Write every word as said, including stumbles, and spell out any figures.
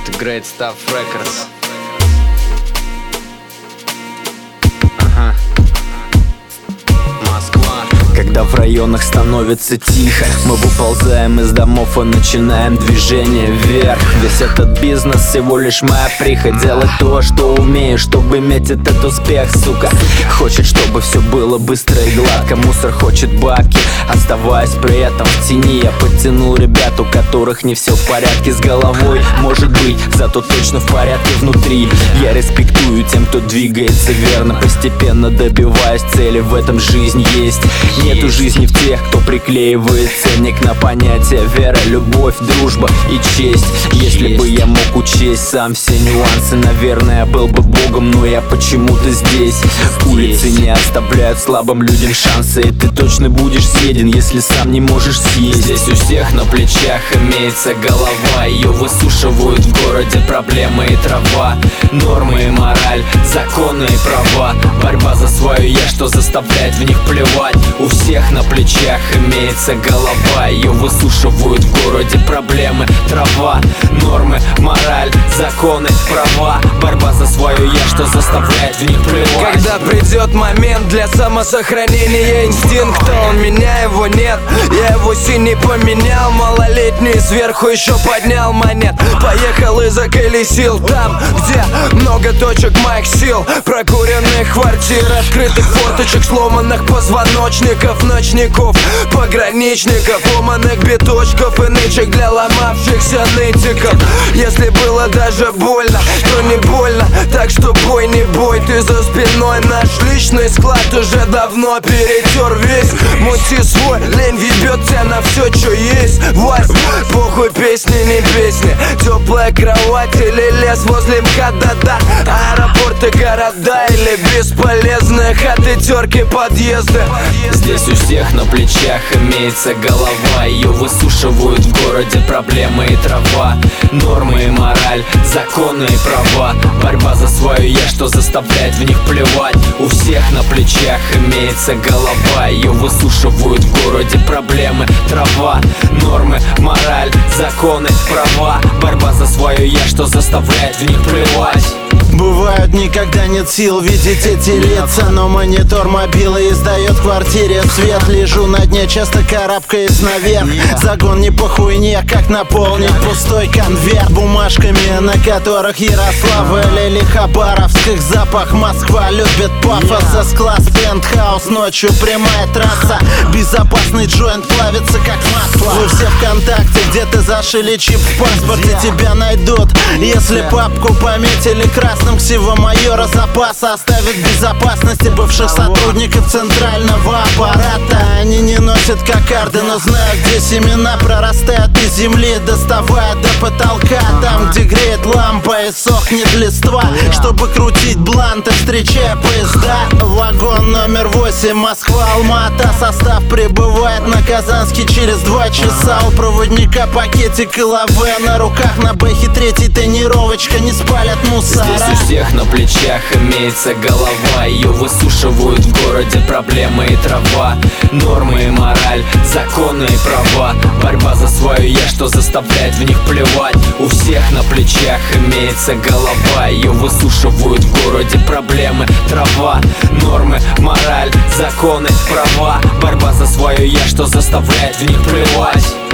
Это Great Stuff Records. Ага. Москва. Когда в районах становится тихо, мы выползаем из домов и начинаем движение вверх. Весь этот бизнес всего лишь моя прихоть. Делать то, что умею, чтобы иметь этот успех, сука. Хочет, чтобы все было быстро и гладко. Мусор хочет бабки, оставаясь при этом в тени. Я подтянул ребят, у которых не все в порядке с головой. Может быть, зато точно в порядке внутри. Я респектую тем, кто двигается верно, постепенно добиваясь цели. В этом жизнь есть. Нету жизни в тех, кто приклеивает ценник на понятия вера, любовь, дружба и честь. Если бы я мог учесть сам все нюансы, наверное, был бы богом, но я почему-то здесь. Улицы не оставляют слабым людям шансы, и ты точно будешь съеден, если сам не можешь съесть. Здесь у всех на плечах имеется голова, ее высушивают в городе проблемы и трава. Нормы и мораль, законы и права, борьба за свое я, что заставляет в них плевать. У всех на плечах имеется голова, ее высушивают в городе проблемы, трава. Нормы, мораль, законы, права, борьба за свое я, что заставляет в них плевать. Когда придет момент для самосохранения инстинкта, он меня, его нет, я его синий поменял. Малолетний сверху еще поднял монет, поехал и заколесил там, где много точек моих сил. Прокуренных квартир, открытых форточек, сломанных позвоночников, ночников, пограничников, ломаных биточков и нычек для ломавшихся нытиков. Если было даже больно, то не больно, так что бой не бой. Ты за спиной, наш личный склад уже давно перетер весь. Мути свой, лень въебет тебя на все, что есть. Власть, похуй, песни, не песни. Теплая кровать или лес возле МКАДа, аэропорты, города или бесполезные хаты, терки, подъезды. Здесь у всех на плечах имеется голова, ее высушивают в городе проблемы и трава. Нормы и мораль, законы и права, борьба за свое я, что заставляет в них плевать. У всех на плечах имеется голова, ее высушивают в городе проблемы, трава. Нормы, мораль, законы, права, борьба за свое я, что заставляет в них плевать. Бывают, никогда нет сил видеть эти лица, но монитор мобила издает в квартире свет. Лежу на дне, часто карабкаясь наверх. Загон не по хуйне, как наполнить пустой конверт бумажками, на которых Ярославль или Хабаровск. Их запах Москва любит пафос. С-класс, пентхаус, ночью прямая трасса. Безопасный джойнт плавится, как масло. Вы все ВКонтакте, где ты зашили чип в паспорте, тебя найдут. Если папку пометили красным, всего майора запаса оставят в безопасности бывших сотрудников центрального аппарата. Они не носят кокарды, но знают, где семена прорастают из земли, доставая до потолка. Там, где греет лампа и сохнет листва, чтобы крутить бланты, встречая поезда. Вагон номер восемь, Москва, Алма-Ата. Состав прибывает на Казанский через два часа. У проводника пакетик и лаве на руках, на бэхе третий тренировочка, не спалят мусора. Здесь у всех на плечах имеется голова, ее высушивают в городе проблемы и трава. Нормы и мораль, законы и права, борьба за свое я, что заставляет в них плевать. У всех на плечах имеется голова, ее высушивают в городе проблемы, трава. Нормы, мораль, законы, права, борьба за свое я, что заставляет в них плевать.